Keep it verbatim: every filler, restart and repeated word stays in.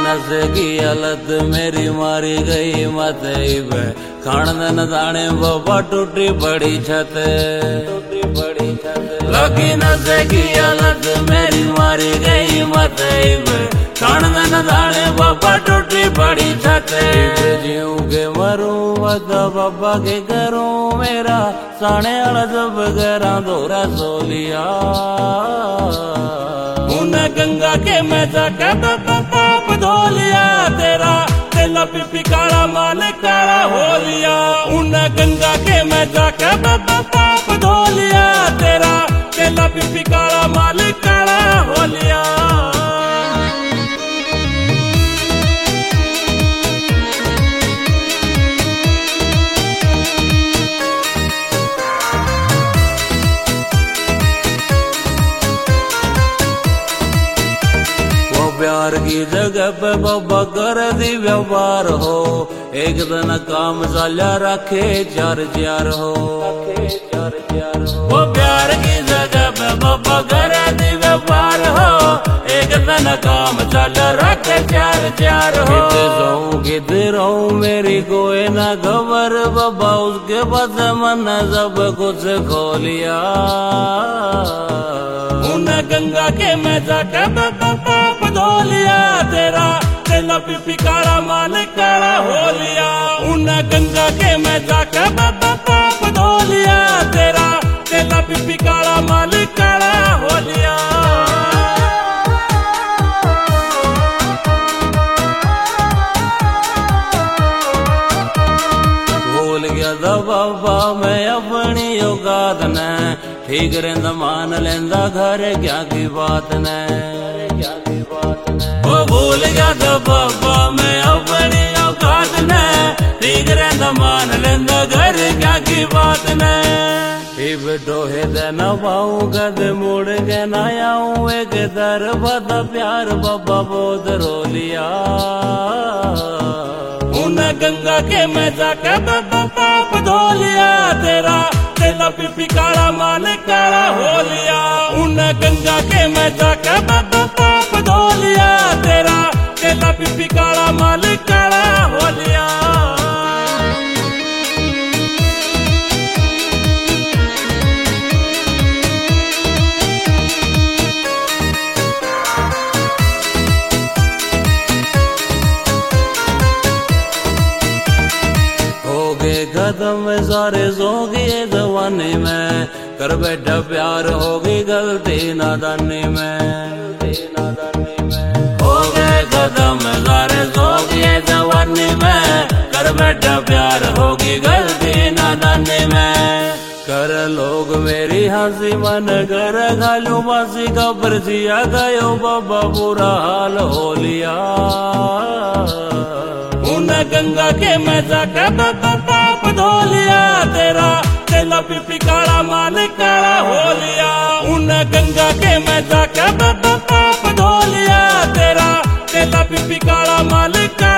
नशे की हालत मेरी मारी गई मत खान न दाने बाबा टूटी बड़ी छत टूटी बड़ी छत लगी नशे की हालत मेरी मारी गई मत खान न दाने बाबा टूटी बड़ी छत जीव के मरूं वदा बाबा के करूं मेरा साने वाला जब गरा दोरा सोलिया उन्हें गंगा के मैं जाके पाप धो लिया तेरा तेला पिपी काला माल काला हो लिया उन्हें गंगा के मैं जाके पाप धो लिया तेरा तेला पिपी काला माल काला हो लिया। प्यार की जगह पे बाबा कर दी व्यवहार हो एक दिन काम चाल्या रखे चार चार हो चार चार हो वो प्यार की जगह पे बाबा कर दी व्यवहार हो एक दिन काम चाल्या रखे चार चार हो जाऊं किधर रहूं मेरी कोई ना खबर बाबा उसके बाद मन सब कुछ खो लिया उन्हें गंगा के मैं जाके पाप धो लिया तेरा तेला पिपी काला माल काला हो लिया उन्हें गंगा के मैं जाके पाप धो लिया तेरा तेला पिपी काला माल काला हो लिया। भूल गया था बाबा मैं अपनी औकात ने ठीक रहंदा मान लेंदा घर क्या की बात ने क्या की बात ने ओ भूल गया था बाबा मैं अपनी औकात ने ठीक रहंदा मान लेंदा घर क्या की बात ने इब डोहे दे न पाऊं कद मुड़ के न आऊं एक दर बदा प्यार बाबा बहुत रो लिया उन्हें गंगा के मैं जाके पाप धो लिया तेरा तेला पिपी काला माल काला हो लिया उन्हें गंगा के मैं जाके पाप धो लिया तेरा तेला पिपी काला माल काला हो लिया। खत्म सारे जोगी जवानी में कर बैठा प्यार होगी गलती नादानी में नादानी में हो गए खत्म सारे जोगी जवानी में कर बैठा प्यार होगी गलती नादानी में कर लोग मेरी हंसी मन कर घालू बासी खबर जिया गयो बाबा बुरा हाल हो लिया उन्हें गंगा के मैं जाके पाप धो लिया तेरा तेला पिपी काला माल काला हो लिया उन्हें गंगा के मैं जाके पाप धो लिया तेरा तेला पिपी काला माल काला